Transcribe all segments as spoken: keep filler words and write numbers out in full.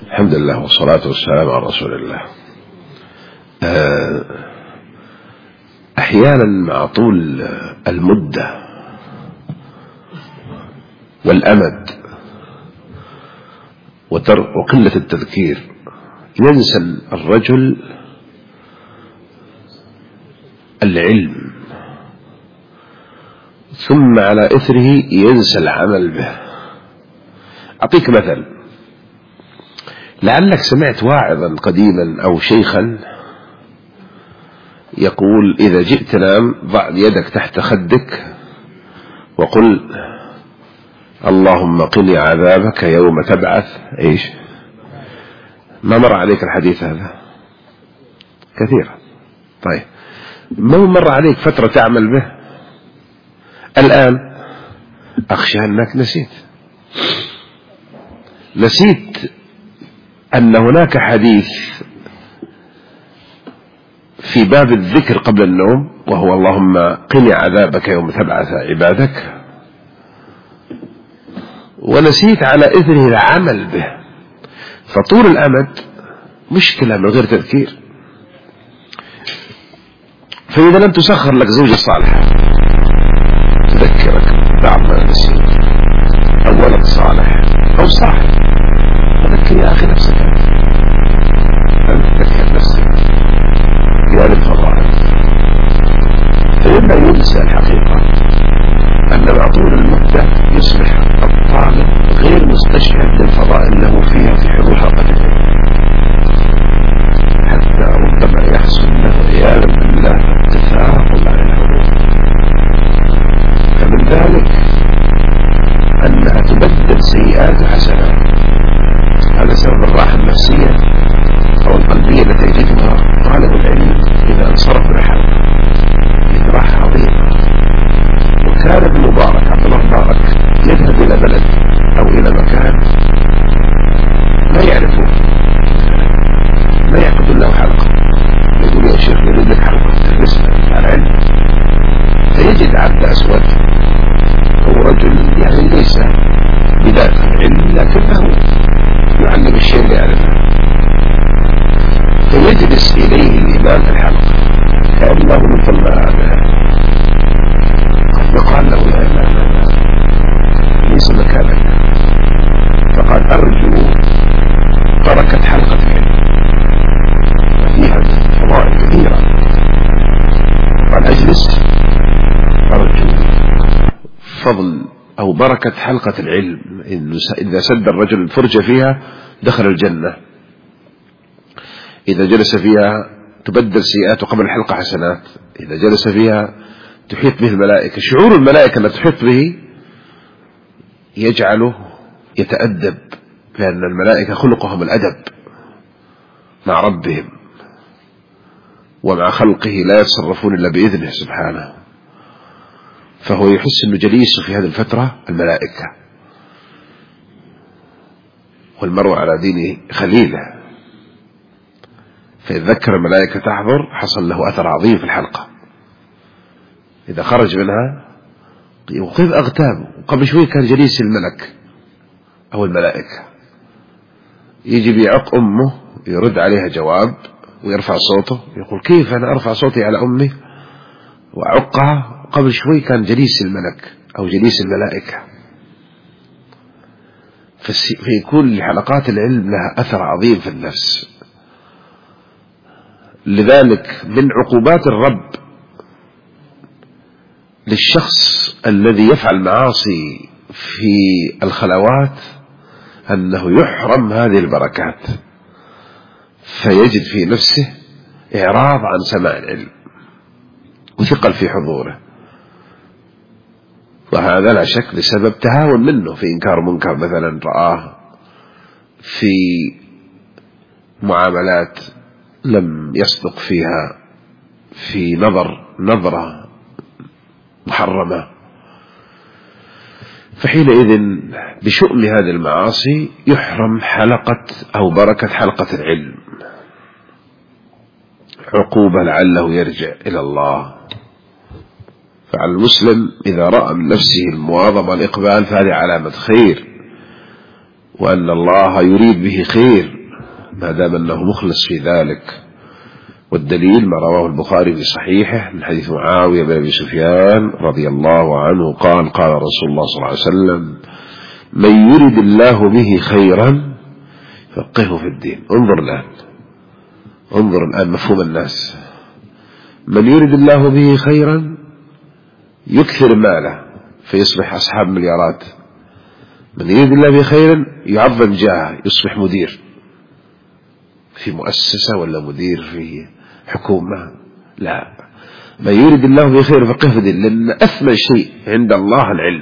الحمد لله والصلاة والسلام على رسول الله. أحيانا مع طول المدة والأمد وقلة التذكير ينسى الرجل العلم، ثم على إثره ينسى العمل به. أعطيك مثل، لعلك سمعت واعظا قديما أو شيخا يقول: إذا جئت تنام ضع يدك تحت خدك وقل: اللهم قني عذابك يوم تبعث إيش. ما مر عليك الحديث هذا؟ كثيرا. طيب، ما مر عليك فترة تعمل به؟ الآن أخشى أنك نسيت نسيت أن هناك حديث في باب الذكر قبل النوم، وهو: اللهم قني عذابك يوم تبعث عبادك، ونسيت على إثره العمل به. فطول الأمد مشكلة من غير تذكير. فإذا لم تسخر لك زوجة صالحة تذكرك بعض ما نسيت، أو ولد صالح أو صاحب، فذكر يا أخي نفسك، أنت تذكر نفسك بهذه الفضائل. فإما ينسى الحقيقة أن مع طول المدة يصبح الطالب غير مستشعر للفضائل له فيها في حضور حلقة العلم، حتى ربما يحصل له عياذا بالله التثاقل عن الحضور. فمن ذلك أنها تبدل سيئات حسنات على سبب الراحة النفسية أو القلبية التي يجدها طالب العلم إذا انصرف من الحلقة. هذه راحة عظيمة. وكان ابن مبارك عبد الله مبارك يذهب إلى بلد أو إلى مكان ما يعرفه، ما يعقد له حلقة، يقول: يا شيخ نريد لك حلقة تدرسنا على علم. فيجد عبد أسود، هو رجل يعني ليس بذات العلم لكنه يعلم الشيء اللي يعرفه، فيجلس إليه الإمام في الحلقة كأنه من طلاب هذا. فقال له: لا لا لا ليس مكانك. فقال: أرجو بركة حلقة العلم وفيها فضائل كثيرة. قال: أجلس، أرجو فضل أو بركة حلقة العلم. إذا سد الرجل الفرجة فيها دخل الجنة، إذا جلس فيها تبدل سيئاته قبل الحلقة حسنات، إذا جلس فيها تحيط به الملائكة. شعور الملائكة التي تحيط به يجعله يتأدب، لأن الملائكة خلقهم الأدب مع ربهم ومع خلقه، لا يتصرفون إلا بإذنه سبحانه. فهو يحس أنه جليس في هذه الفترة الملائكة، والمرء على دين خليله. فإذا ذكر الملائكة تحضر حصل له أثر عظيم في الحلقة. إذا خرج منها وقف أغتابه. قبل شوي كان جليس الملك أو الملائكة، يجي بيعق أمه يرد عليها جواب ويرفع صوته، يقول: كيف أنا أرفع صوتي على أمي وأعقها؟ قبل شوي كان جليس الملك أو جليس الملائكة. فيكون لحلقات العلم لها أثر عظيم في النفس. لذلك من عقوبات الرب للشخص الذي يفعل معاصي في الخلوات أنه يحرم هذه البركات، فيجد في نفسه إعراض عن سماع العلم وثقل في حضوره. وهذا لا شك لسبب تهاون منه في إنكار منكر، مثلا رآه في معاملات لم يصدق فيها، في نظر نظرة محرمة. فحينئذ بشؤم هذه المعاصي يحرم حلقة أو بركة حلقة العلم، عقوبة لعله يرجع إلى الله. فعلى المسلم إذا رأى من نفسه المواظبة والإقبال فهذه علامة خير، وأن الله يريد به خير ما دام أنه مخلص في ذلك. والدليل ما رواه البخاري في صحيحه من حديث معاوية بن أبي سفيان رضي الله عنه قال قال رسول الله صلى الله عليه وسلم: من يرد الله به خيرا فقهه في الدين. انظر الآن انظر الآن مفهوم الناس. من يرد الله به خيرا يكثر ماله فيصبح أصحاب مليارات. من يرد الله به خيرا يعظم جاهه يصبح مدير في مؤسسة ولا مدير في حكومة. لا، من يرد الله به خير فقهه في الدين، لأن أثمن شيء عند الله العلم،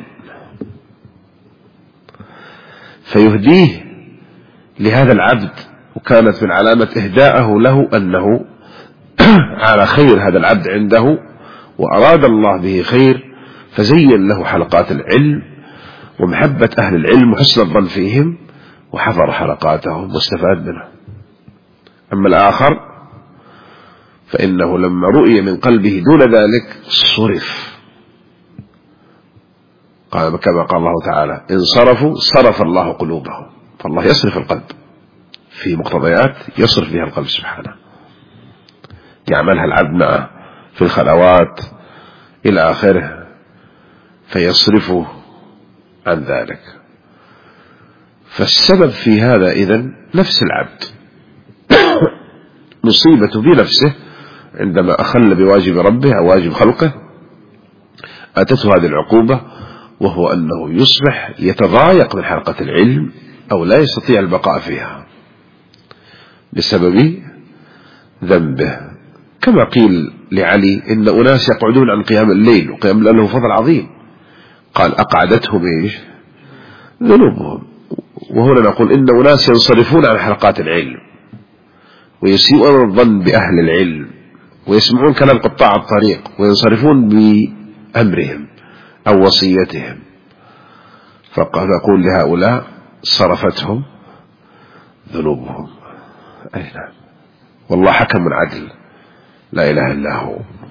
فيهديه لهذا العبد. وكانت من علامة إهداءه له أنه على خير هذا العبد عنده، وأراد الله به خير فزين له حلقات العلم ومحبة أهل العلم وحسن الظن فيهم، وحضر حلقاتهم واستفاد منه. أما الآخر فإنه لما رؤي من قلبه دون ذلك صرف، قال كما قال الله تعالى: إن صرفوا صرف الله قلوبهم. فالله يصرف القلب في مقتضيات يصرف بها القلب سبحانه، يعملها العبد معه في الخلوات إلى آخره فيصرفه عن ذلك. فالسبب في هذا إذن نفس العبد، مصيبته بنفسه عندما أخل بواجب ربه أو واجب خلقه أتته هذه العقوبة، وهو أنه يصبح يتضايق من حلقة العلم أو لا يستطيع البقاء فيها بسبب ذنبه. كما قيل لعلي: إن أناس يقعدون عن قيام الليل، وقيام الليل له فضل عظيم، قال: أقعدتهم إيش؟ ذنوبهم. وهنا نقول إن أناس ينصرفون عن حلقات العلم ويسيئون الظن بأهل العلم ويسمعون كلام قطاع الطريق وينصرفون بأمرهم أو وصيتهم، فقد نقول لهؤلاء: صرفتهم ذنوبهم. أي نعم، والله حكم عدل لا إله إلا هو.